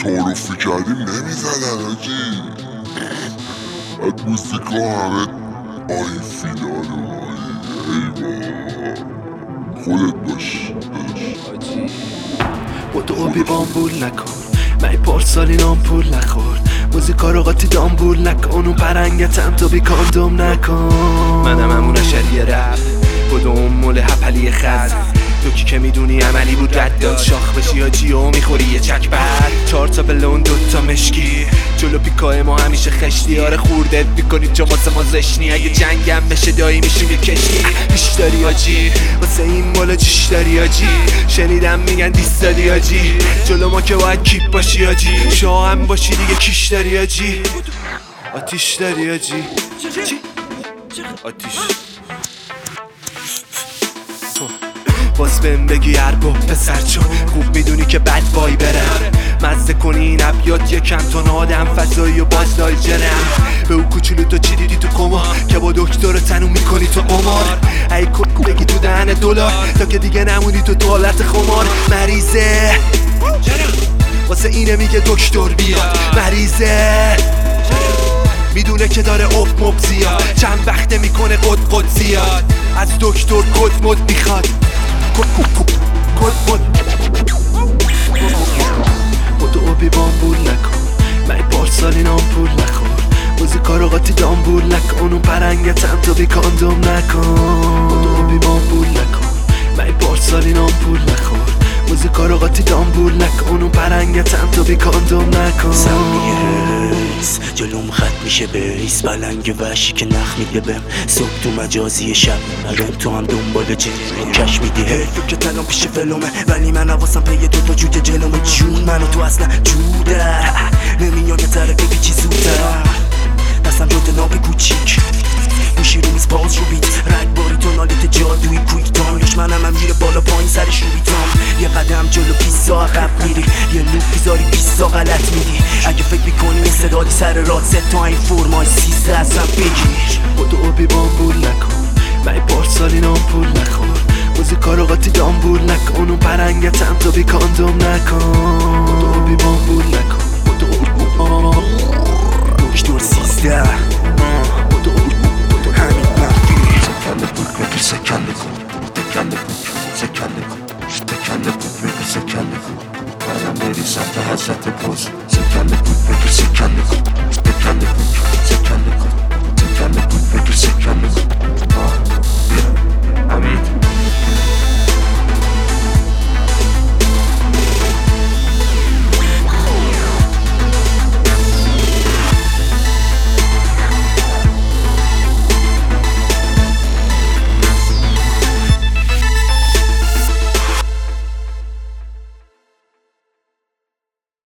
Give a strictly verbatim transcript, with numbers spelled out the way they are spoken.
تعارفی کردیم نمیزدن آجی. بعد موسیقا همه آی فیدال و آی ایوا خودت باش آجی بودو بی بامبول نکن من پارسالی نامپول نخور موزیکا رو قاطی دامبول نکن اون پرنگتم تو بی کاندوم نکن منم همون شریه رفت بودو اون مول هپلی خز دوکی که میدونی عملی بود رد داد شاخ بشی آجی و میخوری یه چک بعد چهار تا بلون دوتا مشکی جلو پیکای ما همیشه خشتی آره خوردت میکنی چون واسه ما زشنی اگه جنگم بشه دایی میشیم یه کشتی پیش داری آجی واسه این مولا جیش داری آجی شنیدم میگن دیست داری آجی جلو ما که باید کیپ باشی آجی شاهم باشی دیگه کیش داری آجی آتیش داری آجی آتیش باز بهم بگی ارباب پسر چون خوب میدونی که بد بای برم مزده کنی این ابیات یکم تون آدم فضایی و باز لالجرم به او کوچولو تو چی دیدی تو کما که با دکتر تنو میکنی تو قمار ای کوکو بگی تو دهن دلار تا که دیگه نمونی تو تو حالت خمار مریضه واسه اینه میگه دکتر بیاد مریضه میدونه که داره اب مب زیاد چند وقته میکنه قد قد زیاد از دکتر کد مد میخواد کد مد بودو بی بامبول نکن من پارسالی نامپول نخور موزیکا رو قاطی دامبول نکن اون پرنگتم تو بی کاندوم نکن بودو بی بامبول نکن من پارسالی نامپول نخور موزیکا رو قاطی دامبول نکن اون پرنگتم تو بی کاندوم نکن سمیه هرس جلوم خط میشه بیس بلنگ وحشی که نخ میده بهم صبح تو مجازی شب الان تو هم دنبال جنه کش میدی حیفه که تنم پیش فلومه ولی من حواسم پی دو تا جوجه جلومه جون منو تو اصلا جوده نمیان یه طرف پیچی زودتر دستم جده ناب کوچیک میشی رو میز باز رو بیت رگ باری تونالیت جادوی کویک تانش منم هم میره بالا پایین سرش رو بیتام یه قدم جلو پیسا عقب میری یه لوپ بیزاری پیسا غلط میدی اگه فکر میکنی یه صدادی سر راد ست تا این فرمای سیزده ازم بگیر بودو بی بامبول نکن من پارسالی نامپول نخور موزیکا رو قاطی دامبول نکن اون پرنگتم تو بی کاندوم نکن بودو بی بامبول نکن بودو دکتر سیزده بودو همین مفید سکنده بود بگیر سکنده بود سکنده بود سکنده بود سکنده بود بگیر سکنده بود برم بری سمت حضرت باز سکنده بود بگیر سکنده بود سکنده بود سکنده بود سکنده بود بگیر سکنده بود